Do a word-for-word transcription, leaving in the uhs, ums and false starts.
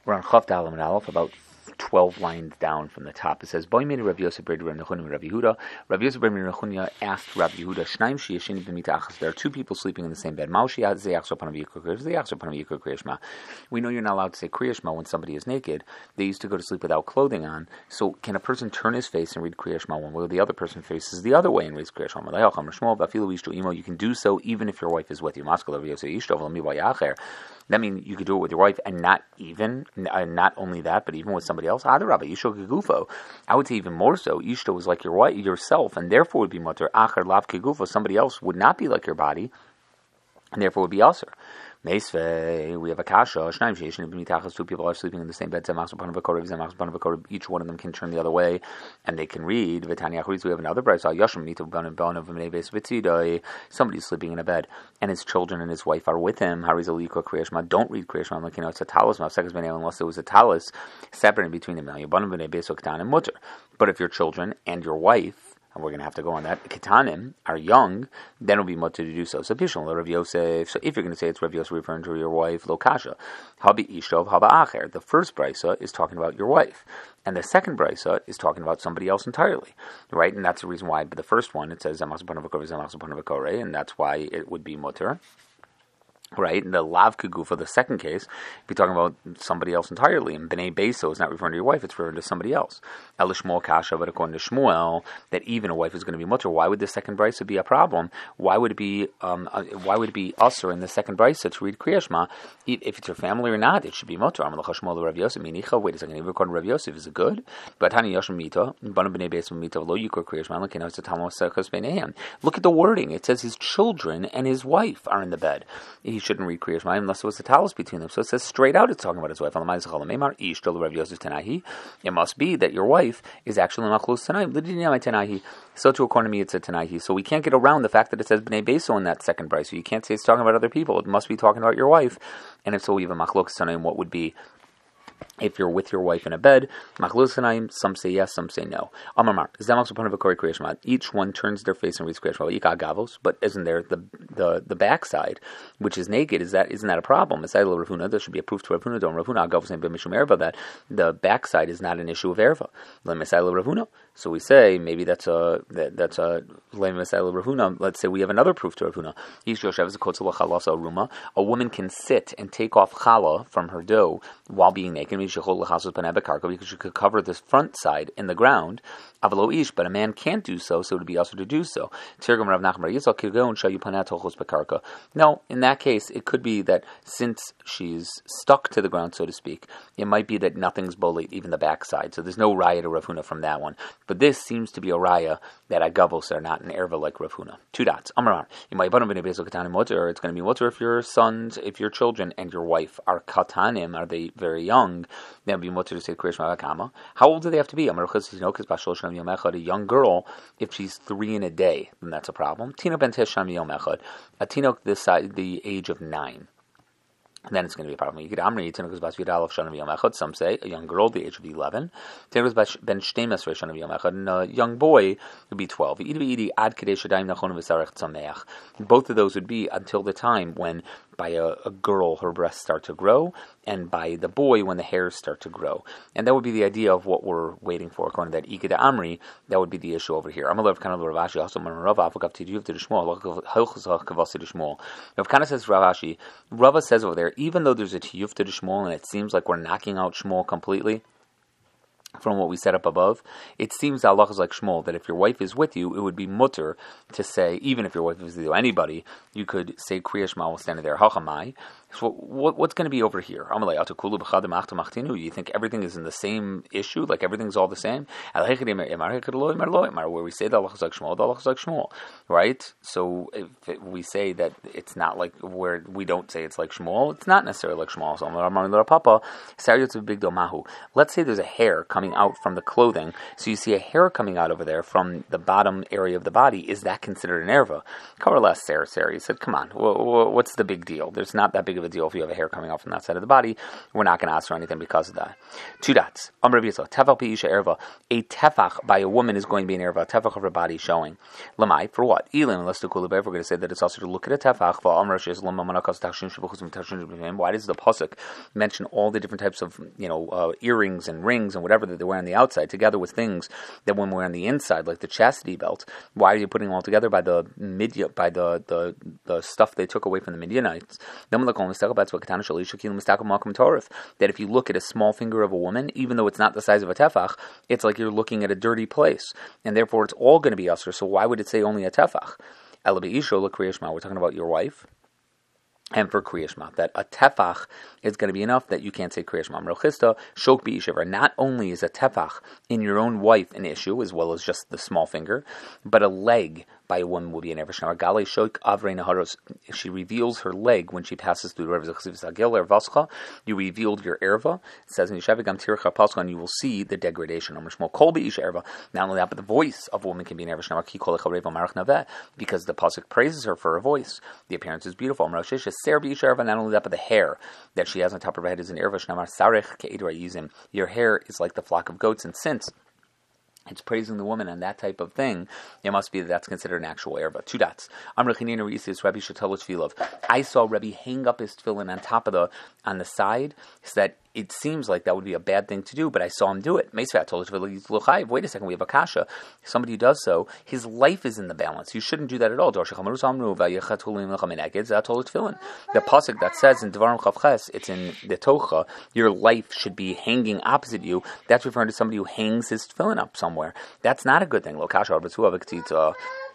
We're on Chav Dalam and Aleph, about twelve lines down from the top. It says, Boy made Rabbi Yosef Breder Rabbi Nechunya and Rabbi Yehuda. Rabbi Yosef Breder Rabbi Nechunya asked Rabbi Yehuda, Shnaim sheyesheni b'mitachas. There are two people sleeping in the same bed. We know you're not allowed to say Kriya Shema when somebody is naked. They used to go to sleep without clothing on. So can a person turn his face and read Kriya Shema when the other person faces the other way and reads Kriya Shema? You can do so even if your wife is with you. That means you could do it with your wife, and not even, uh, not only that, but even with somebody else. I would say even more so. Ishto was like your wife, yourself, and therefore would be mutter. Achar lav kegufo. Somebody else would not be like your body, and therefore would be aser. Meisve, we have a kasha. Two people are sleeping in the same bed. Each one of them can turn the other way, and they can read. We have another bride. Somebody's sleeping in a bed, and his children and his wife are with him. Don't read Kriya Shema. Like, you know, it's a talus. Unless there was a talus separating between them. But if your children and your wife, and we're going to have to go on that, Ketanim are young, then it'll be mutter to do so. So, Rav Yosef. So, if you're going to say it's Rav Yosef referring to your wife, Lo Kasha. Habi Ishtov, Haba Acher. The first brisa is talking about your wife, and the second brisa is talking about somebody else entirely, right? And that's the reason why. But the first one, it says Zamach Zapanav V'Koreh, Zamach Zapanav V'Koreh, and that's why it would be mutter. Right, and the lav kagu for the second case, be talking about somebody else entirely. And bnei beso is not referring to your wife; it's referring to somebody else. El Shmuel kasha, but according to Shmuel, that even a wife is going to be mutter. Why would the second brisa be a problem? Why would it be? Um, uh, why would it be usher in the second brisa to read Kriya Shema? If it's your family or not, it should be mutter. Amalach Shmuel Rav Yosef minicha. Wait a second, even according to Rav Yosef, is it good? But hani yashim mita, banu bnei beso mita lo yikor Kriya Shema. Look, you know, it's a talmud sechas bneihem. Look at the wording. It says his children and his wife are in the bed. He shouldn't read Kriya Shema unless there was a talus between them. So it says straight out it's talking about his wife. It must be that your wife is actually machlus Tanai. So to according to me it's a Tanai. So we can't get around the fact that it says Bnei Beso in that second brisa. So you can't say it's talking about other people. It must be talking about your wife. And if so, we have a machlus Tanai. What would be if you're with your wife in a bed? Some say yes, some say no. Each one turns their face and reads Kriya Shema. But isn't there the the the backside, which is naked? Is that isn't that a problem? There should be a proof to Rav Huna. Don't Rav Huna that the backside is not an issue of erva. So we say maybe that's a that, that's a let's say we have another proof to Rav Huna. A woman can sit and take off challah from her dough while being naked. Because you could cover the front side in the ground, but a man can't do so, so it would be also to do so. No, in that case, it could be that since she's stuck to the ground, so to speak, it might be that nothing's bolate, even the backside. So there's no raya to Rav Huna from that one. But this seems to be a raya that agavos are not an erva like Rav Huna. Two dots. Amar. It's going to be mutter if your sons, if your children and your wife are katanim, are they very young? Then be mutter to say Kriya Shema Kama. How old do they have to be? A young girl, if she's three in a day, then that's a problem. Tina ben Tesham Yom Echad. A tinok this side, the age of nine. Then it's going to be a problem. You get Amri, Tinok Bas Vidal Shana Yom Echad. Some say a young girl, the age of eleven. Tinok Bas Ben Shtemes Shana Yom Echad, and a young boy would be twelve. Both of those would be until the time when, by a, a girl, her breasts start to grow, and by the boy, when the hairs start to grow. And that would be the idea of what we're waiting for. According to that Ikeda Amri, that would be the issue over here. Amalev kind of Ravashi also Rav Afagav Tijuv to the Shmuel. Rav Kana says Ravashi. Rava says over there, even though there's a Tiyuf to the Shmuel, and it seems like we're knocking out Shmuel completely from what we set up above, it seems that Allah is like Shmuel, that if your wife is with you, it would be mutter to say, even if your wife is with you, anybody, you could say Kriya Shema while standing there. Hachamai. So what, what's going to be over here? You think everything is in the same issue? Like everything's all the same? Where we say that Allah is like Shmuel, Allah is like Shmuel. Right? So if we say that it's not like, where we don't say it's like Shmuel, it's not necessarily like Shmuel. Let's say there's a hair coming out from the clothing. So you see a hair coming out over there from the bottom area of the body. Is that considered an erva? Cover last Sarah, Sarah. He said, come on, what's the big deal? There's not that big big of a deal if you have a hair coming off from that side of the body. We're not going to ask for anything because of that. Two dots. A tefach by a woman is going to be an erva, a tefach of her body showing. Lamai, for what? Elim, unless the kulabev, we're going to say that it's also to look at a tefach. Why does the pasuk mention all the different types of, you know, uh, earrings and rings and whatever that they wear on the outside, together with things that women wear on the inside, like the chastity belt? Why are you putting them all together by the Midian, by the, the, the stuff they took away from the Midianites? That if you look at a small finger of a woman, even though it's not the size of a tefach, it's like you're looking at a dirty place, and therefore it's all going to be usher. So why would it say only a tefach? We're talking about your wife. And for Kriya Shema, that a tefach is going to be enough that you can't say Kriya Shema. Melchista, shok b'ishavar. Not only is a tefach in your own wife an issue, as well as just the small finger, but a leg by a woman will be an erva. Gale shok avrei naharos. She reveals her leg when she passes through the river. You revealed your erva. It says in Yeshavik Gam Tircha Pascha, and you will see the degradation. Kol b'isha erva. Not only that, but the voice of a woman can be an erva. Because the pasuk praises her for her voice. The appearance is beautiful. Not only that, but the hair that she has on top of her head is an erva. Your hair is like the flock of goats, and since it's praising the woman and that type of thing, it must be that that's considered an actual erva. Two dots. I saw Rebbe hang up his tefillin on top of the, on the side, so that it seems like that would be a bad thing to do, but I saw him do it. Wait a second, we have a kasha. Somebody who does so, his life is in the balance. You shouldn't do that at all. The pasuk that says in Devarim Chavches, it's in the Tocha, your life should be hanging opposite you. That's referring to somebody who hangs his tefillin up somewhere. That's not a good thing.